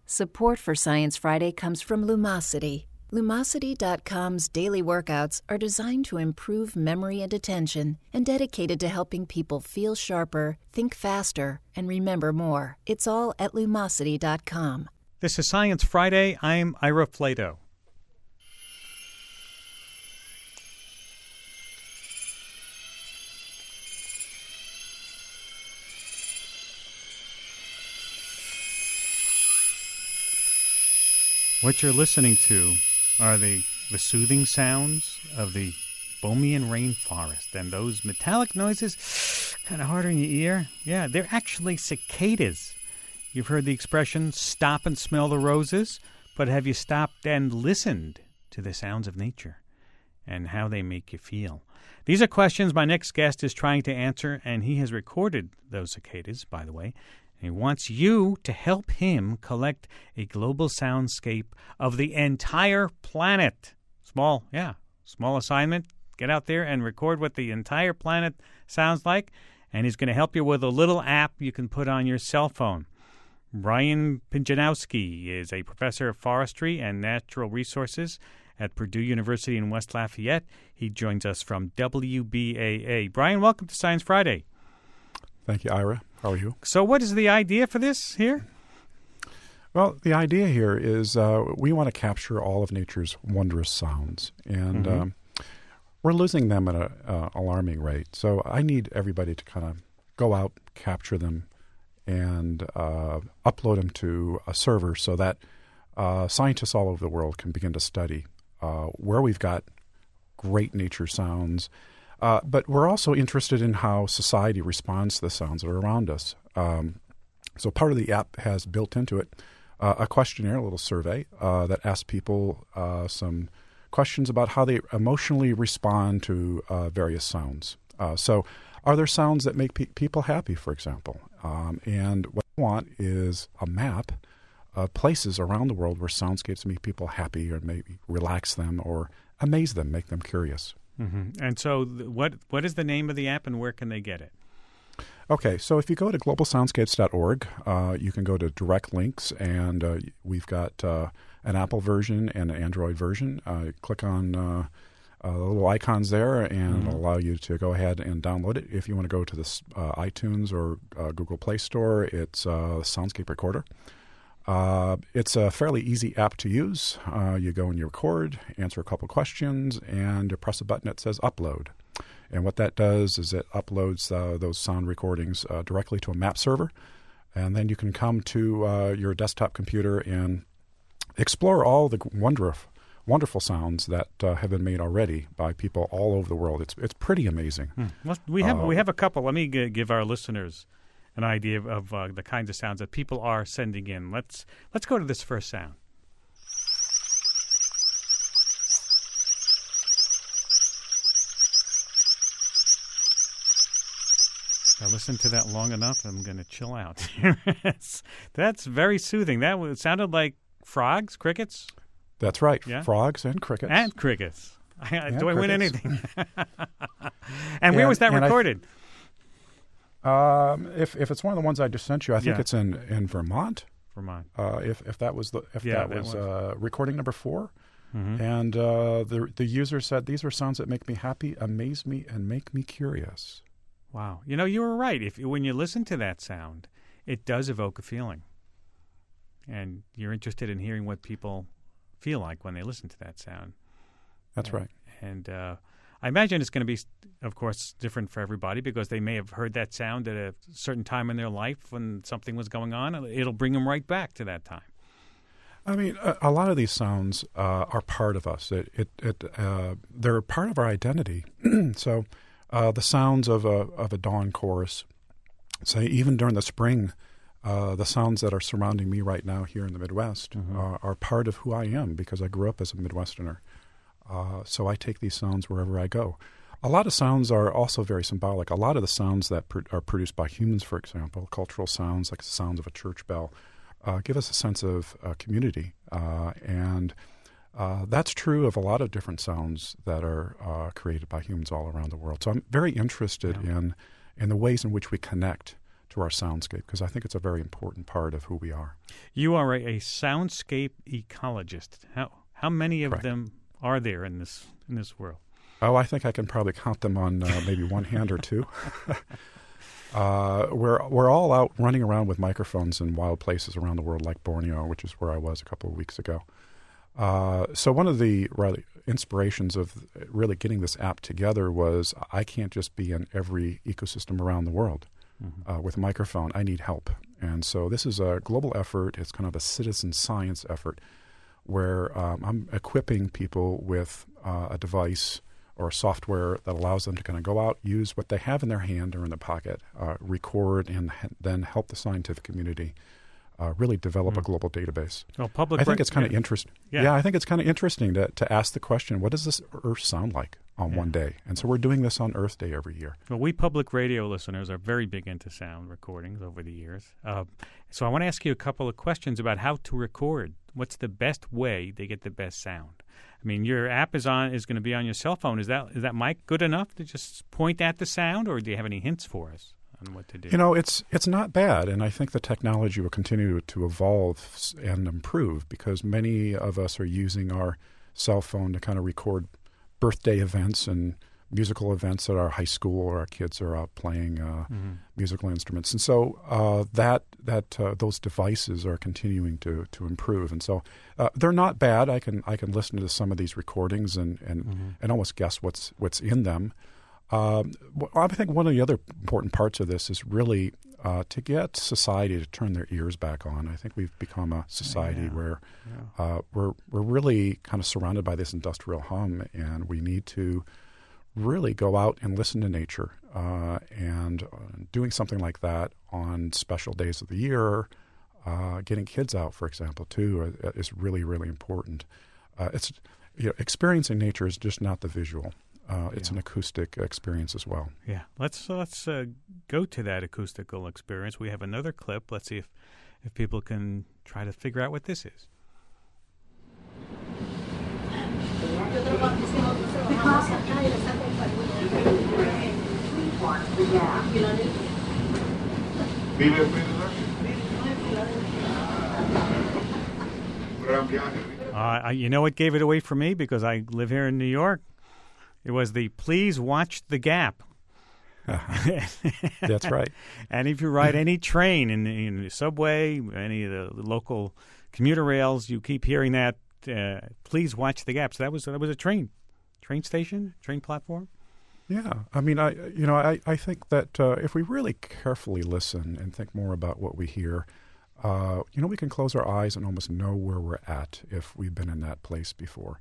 Support for Science Friday comes from Lumosity. Lumosity.com's daily workouts are designed to improve memory and attention and dedicated to helping people feel sharper, think faster, and remember more. It's all at Lumosity.com. This is Science Friday. I'm Ira Flato. What you're listening to are the soothing sounds of the Bohemian rainforest, and those metallic noises kind of harder in your ear. Yeah, they're actually cicadas. You've heard the expression, stop and smell the roses, but have you stopped and listened to the sounds of nature and how they make you feel? These are questions my next guest is trying to answer, and he has recorded those cicadas, by the way. He wants you to help him collect a global soundscape of the entire planet. Small assignment. Get out there and record what the entire planet sounds like. And he's going to help you with a little app you can put on your cell phone. Brian Pinjanowski is a professor of forestry and natural resources at Purdue University in West Lafayette. He joins us from WBAA. Brian, welcome to Science Friday. Thank you, Ira. How are you? So what is the idea for this here? Well, the idea here is we want to capture all of nature's wondrous sounds, and we're losing them at an alarming rate. So I need everybody to kind of go out, capture them, and upload them to a server so that scientists all over the world can begin to study where we've got great nature sounds. But we're also interested in how society responds to the sounds that are around us. So part of the app has built into it a questionnaire, a little survey that asks people some questions about how they emotionally respond to various sounds. So are there sounds that make people happy, for example? And what I want is a map of places around the world where soundscapes make people happy or maybe relax them or amaze them, make them curious. Mm-hmm. And so what is the name of the app and where can they get it? Okay, so if you go to globalsoundscapes.org, you can go to direct links, and we've got an Apple version and an Android version. Click on the little icons there, and it'll allow you to go ahead and download it. If you want to go to the iTunes or Google Play Store, it's Soundscape Recorder. It's a fairly easy app to use. You go and you record, answer a couple questions, and you press a button that says Upload. And what that does is it uploads those sound recordings directly to a map server. And then you can come to your desktop computer and explore all the wonderful sounds that have been made already by people all over the world. It's pretty amazing. Well, we have a couple. Let me give our listeners an idea of the kinds of sounds that people are sending in. Let's go to this first sound. I listened to that long enough, I'm going to chill out. That's very soothing. That sounded like frogs, crickets. That's right. Yeah? Frogs and crickets. And crickets. Do I win anything? And where was that recorded? If it's one of the ones I just sent you, I think it's in Vermont. Vermont. If that was recording number 4, and the user said these are sounds that make me happy, amaze me, and make me curious. Wow, you were right. When you listen to that sound, it does evoke a feeling, and you're interested in hearing what people feel like when they listen to that sound. That's right. And I imagine it's going to be, of course, different for everybody because they may have heard that sound at a certain time in their life when something was going on. It'll bring them right back to that time. I mean, a lot of these sounds are part of us. They're part of our identity. So the sounds of a dawn chorus, say even during the spring, the sounds that are surrounding me right now here in the Midwest are part of who I am because I grew up as a Midwesterner. So I take these sounds wherever I go. A lot of sounds are also very symbolic. A lot of the sounds that are produced by humans, for example, cultural sounds like the sounds of a church bell, give us a sense of community. And that's true of a lot of different sounds that are created by humans all around the world. So I'm very interested in the ways in which we connect to to our soundscape, because I think it's a very important part of who we are. You are a soundscape ecologist. How many of Correct. them are there in this world? Oh, I think I can probably count them on maybe one hand or two. We're all out running around with microphones in wild places around the world, like Borneo, which is where I was a couple of weeks ago. So one of the inspirations of really getting this app together was I can't just be in every ecosystem around the world with a microphone. I need help. And so this is a global effort. It's kind of a citizen science effort where I'm equipping people with a device or software that allows them to kind of go out, use what they have in their hand or in their pocket, record, and then help the scientific community really develop a global database. Well, I think it's kind of interesting. Yeah. I think it's kind of interesting to ask the question, what does this Earth sound like on one day? And so we're doing this on Earth Day every year. Well, we public radio listeners are very big into sound recordings over the years. So I want to ask you a couple of questions about how to record. What's the best way to get the best sound? I mean, your app is going to be on your cell phone. Is that mic good enough to just point at the sound, or do you have any hints for us on what to do? You know, it's not bad, and I think the technology will continue to evolve and improve because many of us are using our cell phone to kind of record birthday events and musical events at our high school, or our kids are out playing musical instruments, and so those devices are continuing to improve, and so they're not bad. I can listen to some of these recordings and almost guess what's in them. I think one of the other important parts of this is really to get society to turn their ears back on. I think we've become a society where we're really kind of surrounded by this industrial hum, and we need to really go out and listen to nature. And doing something like that on special days of the year, getting kids out, for example, too, is really, really important. Experiencing nature is just not the visual. It's an acoustic experience as well. Yeah, let's go to that acoustical experience. We have another clip. Let's see if people can try to figure out what this is. You know what gave it away for me, because I live here in New York? It was the "Please watch the gap." That's right. And if you ride any train in the subway, any of the local commuter rails, you keep hearing that. Please watch the gap. So that was a train station, train platform. Yeah, I mean, I think that if we really carefully listen and think more about what we hear, we can close our eyes and almost know where we're at if we've been in that place before.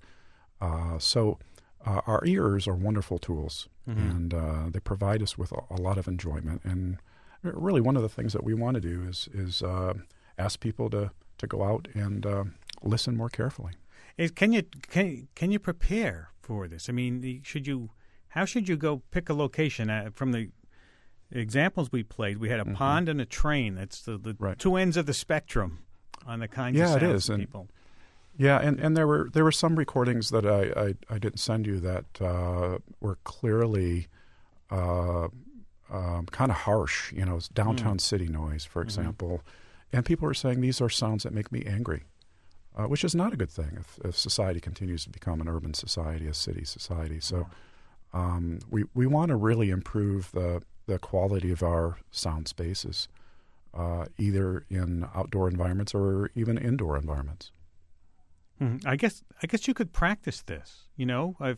Our ears are wonderful tools, and they provide us with a lot of enjoyment. And really, one of the things that we want to do is ask people to go out and listen more carefully. Can you prepare for this? I mean, how should you go pick a location? From the examples we played, we had a pond and a train. That's the right. two ends of the spectrum on the kinds of sounds people. Yeah, and there were some recordings that I didn't send you that were clearly kind of harsh. It's downtown city noise, for example, and people are saying these are sounds that make me angry, which is not a good thing if society continues to become an urban society, a city society. So we want to really improve the quality of our sound spaces, either in outdoor environments or even indoor environments. I guess you could practice this, if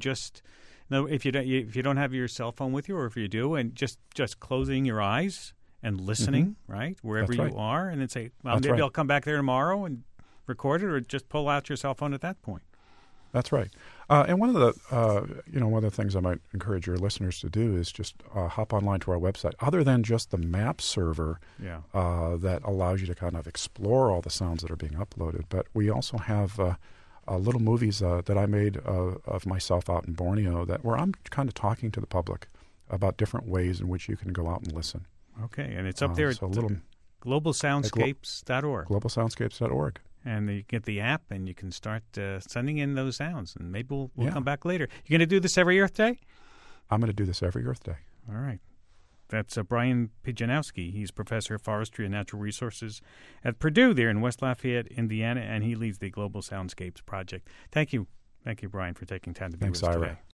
you don't have your cell phone with you, or if you do, and just closing your eyes and listening, right, wherever you are, and then say, well, maybe I'll come back there tomorrow and record it, or just pull out your cell phone at that point. That's right. And one of the things I might encourage your listeners to do is just hop online to our website. Other than just the map server that allows you to kind of explore all the sounds that are being uploaded, but we also have little movies that I made of myself out in Borneo where I'm kind of talking to the public about different ways in which you can go out and listen. Okay, and it's up there at globalsoundscapes.org. Globalsoundscapes.org. And you get the app, and you can start sending in those sounds, and maybe we'll come back later. You're going to do this every Earth Day? I'm going to do this every Earth Day. All right. That's Brian Pijanowski. He's professor of forestry and natural resources at Purdue there in West Lafayette, Indiana, and he leads the Global Soundscapes Project. Thank you. Thank you, Brian, for taking time to be with us today.